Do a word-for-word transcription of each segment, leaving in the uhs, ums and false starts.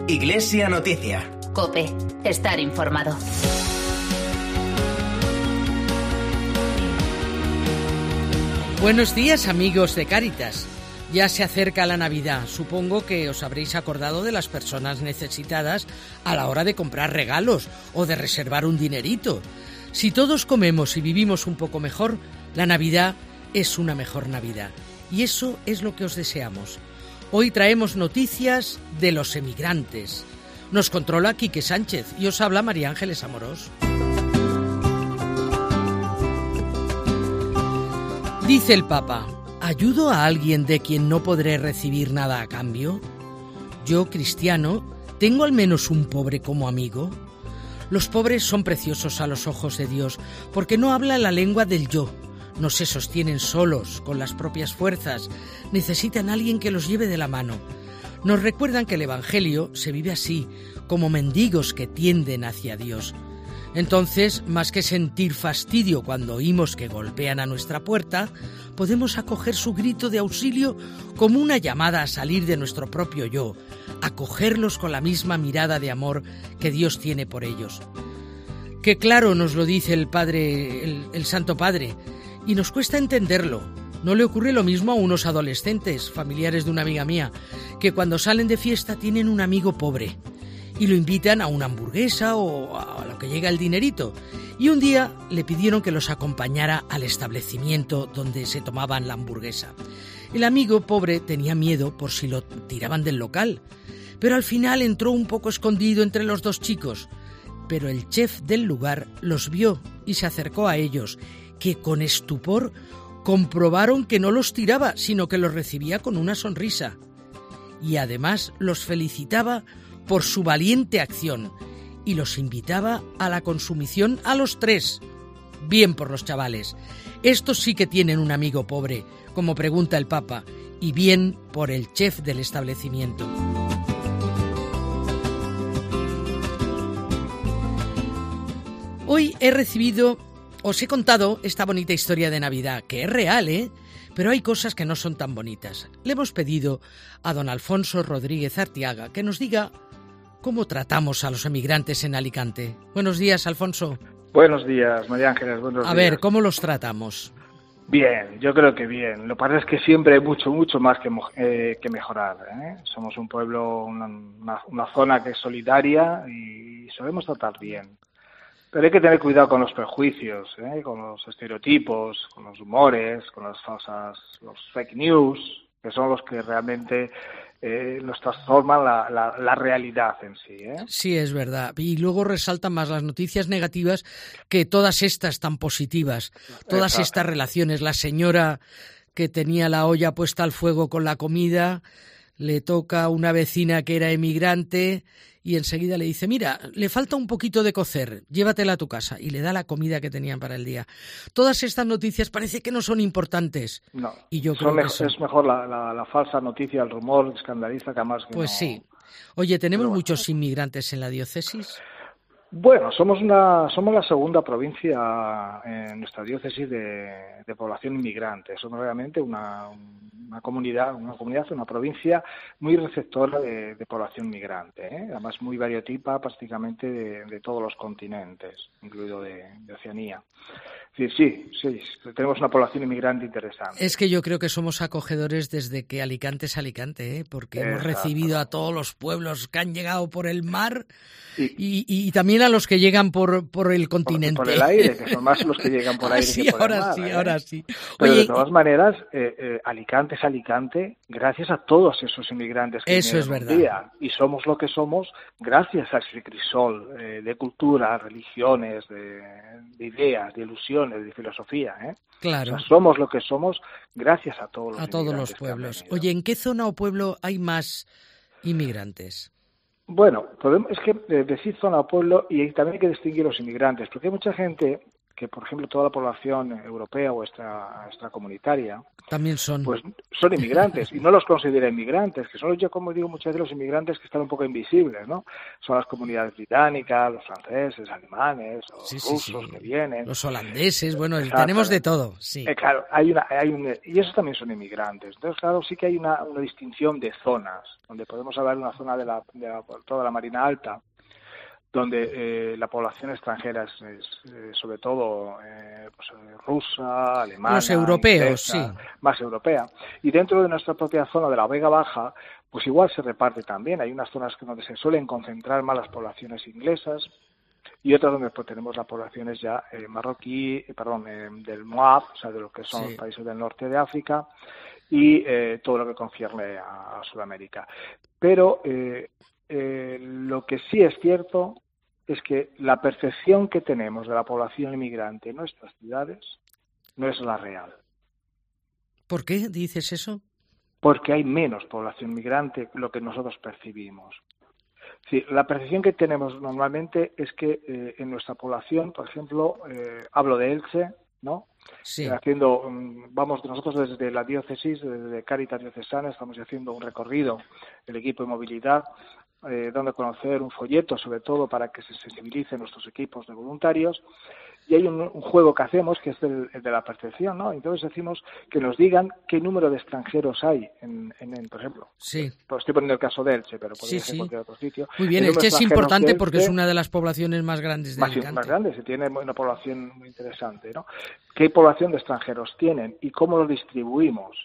Iglesia Noticia. COPE. Estar informado. Buenos días, amigos de Cáritas. Ya se acerca la Navidad. Supongo que os habréis acordado de las personas necesitadas a la hora de comprar regalos o de reservar un dinerito. Si todos comemos y vivimos un poco mejor, la Navidad es una mejor Navidad. Y eso es lo que os deseamos. Hoy traemos noticias de los emigrantes. Nos controla Quique Sánchez y os habla María Ángeles Amorós. Dice el Papa: ¿ayudo a alguien de quien no podré recibir nada a cambio? Yo, cristiano, ¿tengo al menos un pobre como amigo? Los pobres son preciosos a los ojos de Dios porque no hablan la lengua del yo, no se sostienen solos con las propias fuerzas, necesitan a alguien que los lleve de la mano. Nos recuerdan que el Evangelio se vive así, como mendigos que tienden hacia Dios. Entonces, más que sentir fastidio cuando oímos que golpean a nuestra puerta, podemos acoger su grito de auxilio como una llamada a salir de nuestro propio yo, acogerlos con la misma mirada de amor que Dios tiene por ellos. Qué claro nos lo dice el Padre, el, el Santo Padre, y nos cuesta entenderlo. No le ocurre lo mismo a unos adolescentes, familiares de una amiga mía, que cuando salen de fiesta tienen un amigo pobre y lo invitan a una hamburguesa o a lo que llega el dinerito. Y un día le pidieron que los acompañara al establecimiento donde se tomaban la hamburguesa. El amigo pobre tenía miedo por si lo tiraban del local, pero al final entró un poco escondido entre los dos chicos. Pero el chef del lugar los vio y se acercó a ellos, que con estupor comprobaron que no los tiraba, sino que los recibía con una sonrisa. Y además los felicitaba por su valiente acción y los invitaba a la consumición a los tres. Bien por los chavales. Estos sí que tienen un amigo pobre, como pregunta el Papa, y bien por el chef del establecimiento. Hoy he recibido, os he contado esta bonita historia de Navidad, que es real, ¿eh? Pero hay cosas que no son tan bonitas. Le hemos pedido a don Alfonso Rodríguez Artiaga que nos diga cómo tratamos a los emigrantes en Alicante. Buenos días, Alfonso. Buenos días, María Ángeles, buenos días. A ver, ¿cómo los tratamos? Bien, yo creo que bien. Lo que pasa es que siempre hay mucho, mucho más que, eh, que mejorar, ¿eh? Somos un pueblo, una, una, una zona que es solidaria y solemos tratar bien. Pero hay que tener cuidado con los prejuicios, ¿eh? Con los estereotipos, con los rumores, con las falsas, los fake news, que son los que realmente eh, nos transforman la, la, la realidad en sí, ¿eh? Sí, es verdad. Y luego resaltan más las noticias negativas que todas estas tan positivas, todas Exacto. estas relaciones. La señora que tenía la olla puesta al fuego con la comida, le toca a una vecina que era emigrante y enseguida le dice: mira, le falta un poquito de cocer, llévatela a tu casa, y le da la comida que tenían para el día. Todas estas noticias parece que no son importantes. No, y yo creo me- que son... es mejor la, la, la falsa noticia, el rumor escandaliza que más que Pues no... sí. Oye, ¿tenemos Pero bueno. muchos inmigrantes en la diócesis? Bueno, somos una somos la segunda provincia en nuestra diócesis de, de población inmigrante. Somos realmente una, una comunidad, una comunidad, una provincia muy receptora de, de población migrante, ¿eh? Además muy variotipa prácticamente de, de todos los continentes, incluido de, de Oceanía. Sí, sí, sí, tenemos una población inmigrante interesante. Es que yo creo que somos acogedores desde que Alicante es Alicante, ¿eh? Porque hemos Exacto. recibido a todos los pueblos que han llegado por el mar Y- y, y también a los que llegan por, por el Por, continente. por el aire, que son más los que llegan por Ah, aire sí, que por ahora el mar. sí, ¿eh? ahora sí. Pero Oye, de todas maneras, eh, eh, Alicante es Alicante gracias a todos esos inmigrantes que Eso es vinieron un verdad. día. Y somos lo que somos gracias a ese crisol eh, de cultura, religiones, de, de ideas, de ilusiones, de filosofía. ¿eh? claro, O sea, somos lo que somos gracias a todos los a todos los inmigrantes que han pueblos. venido. Oye, ¿en qué zona o pueblo hay más inmigrantes? Bueno, podemos, es que eh, decir zona o pueblo, y también hay que distinguir los inmigrantes, porque hay mucha gente que, por ejemplo, toda la población europea o extra, extracomunitaria también son pues son inmigrantes y no los considera inmigrantes, que son, yo como digo muchas veces, los inmigrantes que están un poco invisibles, ¿no? Son las comunidades británicas, los franceses, alemanes, los sí, rusos sí, sí. que vienen, los holandeses, bueno, tenemos de todo, sí. Eh, claro, hay una, hay un, y esos también son inmigrantes. Entonces, claro, sí que hay una, una distinción de zonas, donde podemos hablar de una zona de, la, de la, toda la Marina Alta, donde eh, la población extranjera es, es eh, sobre todo eh, pues, rusa, alemana, los europeos, inglesa, sí, más europea. Y dentro de nuestra propia zona de la Vega Baja, pues igual se reparte también. Hay unas zonas donde se suelen concentrar más las poblaciones inglesas y otras donde pues, tenemos las poblaciones ya eh, marroquí, eh, perdón, eh, del Moab, o sea, de lo que son sí. los países del norte de África y eh, todo lo que concierne a, a Sudamérica. Pero eh, eh, lo que sí es cierto es que la percepción que tenemos de la población inmigrante en nuestras ciudades no es la real. ¿Por qué dices eso? Porque hay menos población migrante que lo que nosotros percibimos. Sí, la percepción que tenemos normalmente es que eh, en nuestra población, por ejemplo, eh, hablo de Elche, ¿no? Sí. Eh, haciendo, vamos, nosotros desde la diócesis, desde Cáritas Diocesana, estamos haciendo un recorrido, el equipo de movilidad, eh, dando a conocer un folleto, sobre todo para que se sensibilicen nuestros equipos de voluntarios. Y hay un, un juego que hacemos que es el, el de la percepción, ¿no? Entonces decimos que nos digan qué número de extranjeros hay, en, en, en por ejemplo. Sí. Pues estoy poniendo el caso de Elche, pero podría sí, ser sí. cualquier otro sitio. Muy bien, Elche es importante porque es una de las poblaciones más grandes de más, Alicante. Más grandes, y tiene una población muy interesante, ¿no? ¿Qué población de extranjeros tienen y cómo los distribuimos?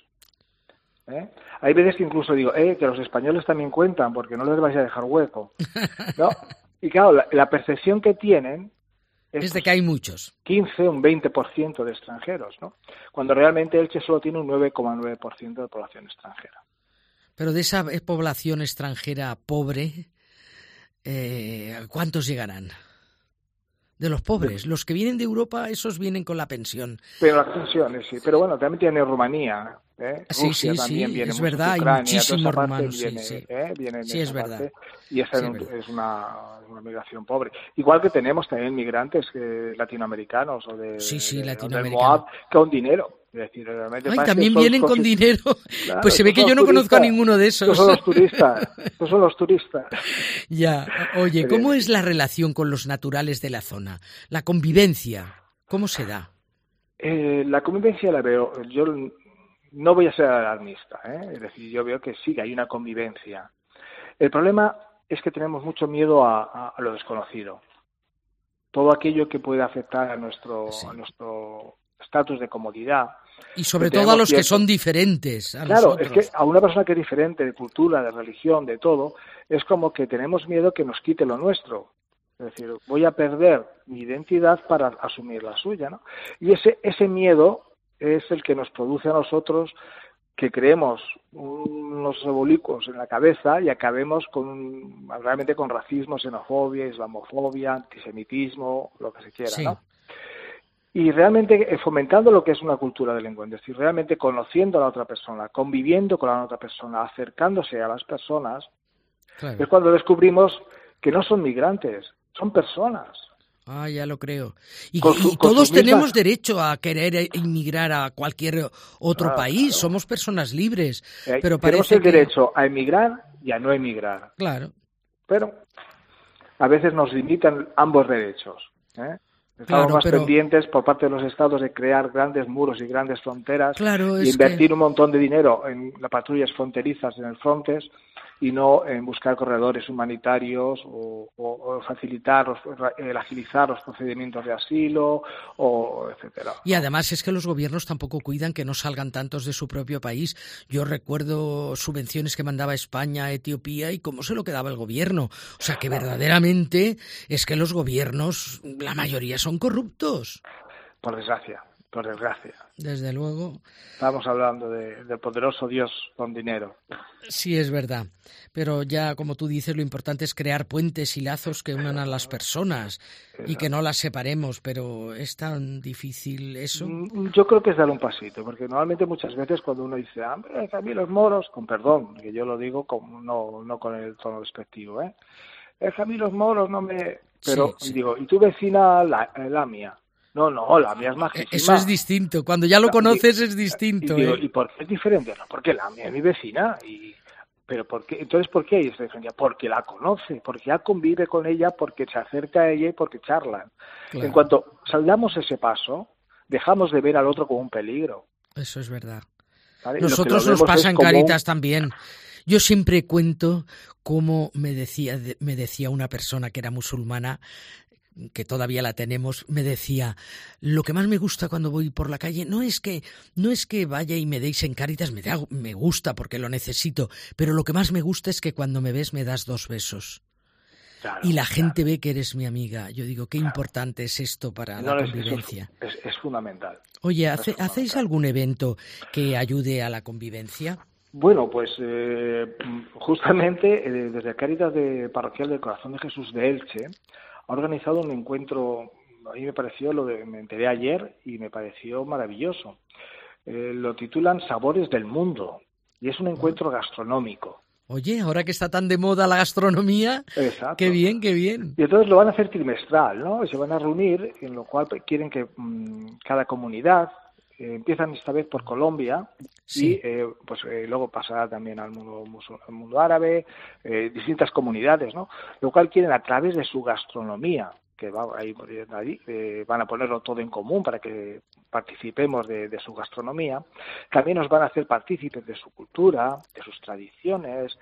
¿Eh? Hay veces que incluso digo, eh, que los españoles también cuentan, porque no les vais a dejar hueco, ¿no? Y claro, la, la percepción que tienen es de que hay muchos. quince, un veinte por ciento de extranjeros, ¿no? Cuando realmente Elche solo tiene un nueve coma nueve por ciento de población extranjera. Pero de esa población extranjera pobre, eh, ¿cuántos llegarán? De los pobres. Los que vienen de Europa, esos vienen con la pensión. Pero las pensiones, sí. Pero bueno, también tiene Rumanía. ¿eh? Sí, Rusia sí, también sí, viene es mucho, verdad, Ucrania, hay muchísimos rumanos, viene, sí, sí. ¿eh? Viene Sí, es verdad. Parte, y esa sí, es, es, es una, una migración pobre. Igual que tenemos también migrantes eh, latinoamericanos o de, sí, sí, de, latinoamericanos. del Moab con dinero. Es decir, realmente Ay, también vienen con dinero. Claro, pues se ve que yo no turistas, conozco a ninguno de esos. Estos son los turistas. Estos son los turistas. Ya. Oye, ¿cómo es la relación con los naturales de la zona? La convivencia, ¿cómo se da? Eh, la convivencia la veo, yo no voy a ser alarmista, ¿eh? Es decir, yo veo que sí, que hay una convivencia. El problema es que tenemos mucho miedo a, a, a lo desconocido. Todo aquello que puede afectar a nuestro sí. a nuestro estatus de comodidad. Y sobre todo a los cierto... que son diferentes a Claro, nosotros. es que a una persona que es diferente de cultura, de religión, de todo, es como que tenemos miedo que nos quite lo nuestro. Es decir, voy a perder mi identidad para asumir la suya, ¿no? Y ese ese miedo es el que nos produce a nosotros que creemos unos revolucos en la cabeza y acabemos con realmente con racismo, xenofobia, islamofobia, antisemitismo, lo que se quiera, sí. ¿no? Y realmente fomentando lo que es una cultura del encuentro, es decir, realmente conociendo a la otra persona, conviviendo con la otra persona, acercándose a las personas, claro. Es cuando descubrimos que no son migrantes, son personas. Ah, ya lo creo. Y, con su, y todos mismas... tenemos derecho a querer inmigrar a cualquier otro ah, país. Claro. Somos personas libres. Eh, pero tenemos parece el que... derecho a emigrar y a no emigrar. Claro. Pero a veces nos limitan ambos derechos. ¿eh? Estamos claro, más pero... pendientes por parte de los estados de crear grandes muros y grandes fronteras claro, y invertir que... un montón de dinero en las patrullas fronterizas en el Frontex y no en buscar corredores humanitarios o, o, o facilitar, los, el agilizar los procedimientos de asilo, o etcétera. Y además es que los gobiernos tampoco cuidan que no salgan tantos de su propio país. Yo recuerdo subvenciones que mandaba España a Etiopía y cómo se lo quedaba el gobierno. O sea que verdaderamente es que los gobiernos, la mayoría son corruptos. Por desgracia. Por desgracia. Desde luego. Estamos hablando de, del poderoso Dios con dinero. Sí, es verdad. Pero ya, como tú dices, lo importante es crear puentes y lazos que unan a las personas y que no las separemos. Pero ¿es tan difícil eso? Yo creo que es dar un pasito, porque normalmente muchas veces cuando uno dice, ah, a mí los moros, con perdón, que yo lo digo con, no, no con el tono despectivo, ¿eh? Es que a mí los moros no me... Pero sí, sí. digo, ¿y tu vecina, la, la mía? No, no, la mía es majísima. Eso es distinto. Cuando ya lo conoces es distinto. Y, digo, ¿eh? ¿y por qué es diferente? No, porque la mía es mi vecina. Y, pero ¿por qué? Entonces, ¿por qué hay esta diferencia? Porque la conoce, porque ya convive con ella, porque se acerca a ella y porque charlan. Claro. En cuanto saldamos ese paso, dejamos de ver al otro como un peligro. Eso es verdad. ¿Vale? Nosotros nos pasa en Cáritas también. Yo siempre cuento cómo me decía, me decía una persona que era musulmana, que todavía la tenemos, me decía, lo que más me gusta cuando voy por la calle no es que no es que vaya y me deis en Cáritas, me, da, me gusta porque lo necesito, pero lo que más me gusta es que cuando me ves me das dos besos. Claro, y la gente claro. ve que eres mi amiga. Yo digo, qué claro. importante es esto para no, la convivencia. Es, es, es fundamental. Oye, ¿hace, es ¿hacéis algún evento que ayude a la convivencia? Bueno, pues eh, justamente eh, desde Cáritas de Parroquial del Corazón de Jesús de Elche ha organizado un encuentro, a mí me pareció, lo de, me enteré ayer y me pareció maravilloso. Eh, lo titulan Sabores del Mundo y es un encuentro gastronómico. Oye, ahora que está tan de moda la gastronomía, Exacto. qué bien, qué bien. Y entonces lo van a hacer trimestral, ¿no? Y se van a reunir, en lo cual quieren que mmm, cada comunidad, eh, empiezan esta vez por Colombia, sí. y eh, pues eh, luego pasará también al mundo, al mundo árabe, eh, distintas comunidades, ¿no? Lo cual quieren a través de su gastronomía, que va ahí, ahí eh, van a ponerlo todo en común para que participemos de, de su gastronomía. También nos van a hacer partícipes de su cultura, de sus tradiciones,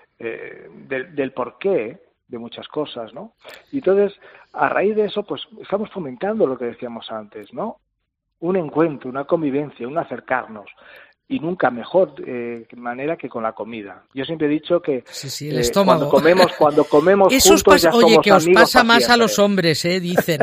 eh, del, del porqué de muchas cosas, ¿no? Y entonces, a raíz de eso, pues estamos fomentando lo que decíamos antes, ¿no? Un encuentro, una convivencia, un acercarnos. Y nunca mejor eh, manera que con la comida. Yo siempre he dicho que sí, sí, el eh, estómago. cuando comemos, cuando comemos Eso juntos pasa, ya somos oye, que os amigos pasa más siempre. A los hombres, ¿eh? Dicen.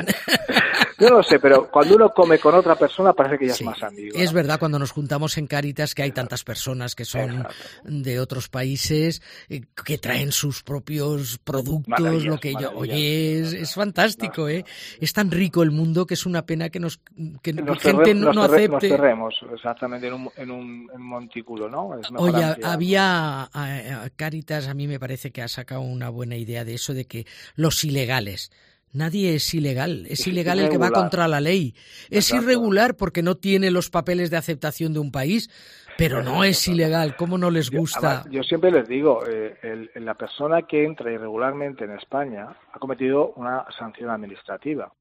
Yo no sé, pero cuando uno come con otra persona parece que ya sí, es más amigo. Es ¿no? verdad, cuando nos juntamos en Cáritas, que hay tantas personas que son Exacto. de otros países, eh, que traen sus propios productos, lo que yo... Oye, es, es fantástico, ¿eh? Es tan rico el mundo que es una pena que nos que nos gente cerre, no nos cerre, acepte. Nos cerremos, exactamente, en un, en un, en un montículo, ¿no? Es Oye, había a, a Cáritas, a mí me parece que ha sacado una buena idea de eso, de que los ilegales... Nadie es ilegal, es, es ilegal irregular. El que va contra la ley. Es Exacto. irregular porque no tiene los papeles de aceptación de un país, pero Exacto. no es ilegal. ¿Cómo no les gusta? Yo, además, yo siempre les digo, eh, el, el, la persona que entra irregularmente en España ha cometido una sanción administrativa.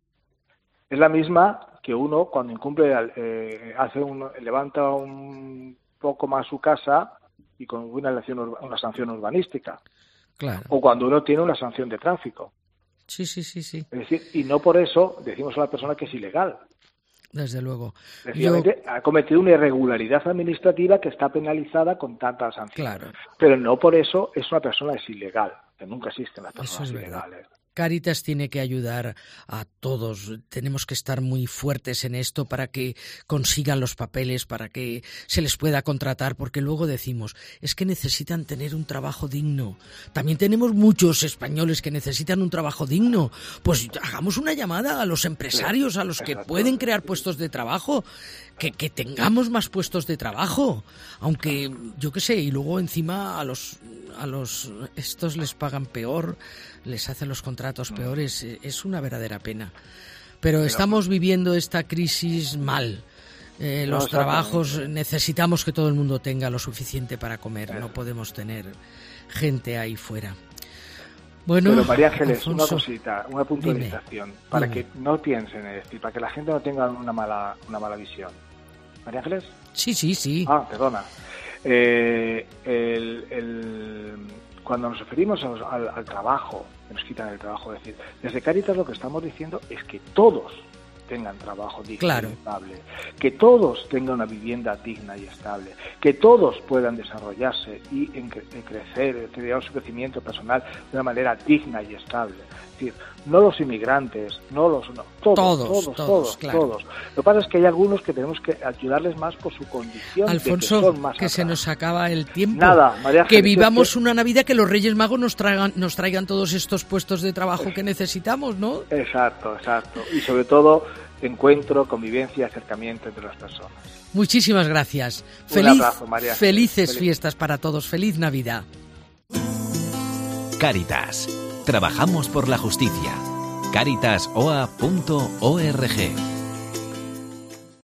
Es la misma que uno cuando incumple, eh, hace un, levanta un poco más su casa y con una, una sanción urbanística. Claro. O cuando uno tiene una sanción de tráfico. Sí, sí, sí, sí. Es decir, y no por eso decimos a la persona que es ilegal. Desde luego. Sencillamente Yo... ha cometido una irregularidad administrativa que está penalizada con tanta sanción. Claro. Pero no por eso es una persona es ilegal, que nunca existen las personas eso es ilegales. Verdad. Cáritas tiene que ayudar a todos. Tenemos que estar muy fuertes en esto para que consigan los papeles, para que se les pueda contratar, porque luego decimos, es que necesitan tener un trabajo digno. También tenemos muchos españoles que necesitan un trabajo digno. Pues hagamos una llamada a los empresarios, a los que pueden crear puestos de trabajo, que, que tengamos más puestos de trabajo. Aunque, yo qué sé, y luego encima a los, a los estos les pagan peor, les hacen los contratos peores, es una verdadera pena. Pero estamos viviendo esta crisis mal. Eh, los trabajos, necesitamos que todo el mundo tenga lo suficiente para comer, no podemos tener gente ahí fuera. Bueno, pero María Ángeles, Alfonso, una cosita, una puntualización, dime, para dime. que no piensen en esto y para que la gente no tenga una mala, una mala visión. ¿María Ángeles? Sí, sí, sí. Ah, perdona. Eh, el... el Cuando nos referimos al, al, al trabajo, que nos quitan el trabajo, es decir, desde Cáritas lo que estamos diciendo es que todos tengan trabajo digno claro. y estable, que todos tengan una vivienda digna y estable, que todos puedan desarrollarse y en, en crecer, crear su crecimiento personal de una manera digna y estable. Es decir, no los inmigrantes, no los no, todos, todos, todos, todos, todos, claro. todos. Lo que pasa es que hay algunos que tenemos que ayudarles más por su condición. Alfonso, de que, son más que se nos acaba el tiempo. Nada, María que Ángeles, vivamos que... una Navidad, que los Reyes Magos nos traigan, nos traigan todos estos puestos de trabajo es... que necesitamos, ¿no? Exacto, exacto. Y sobre todo encuentro, convivencia, acercamiento entre las personas. Muchísimas gracias. Un Feliz, abrazo, María. Felices Feliz. fiestas para todos. Feliz Navidad. Cáritas. Trabajamos por la justicia. cáritas o a punto org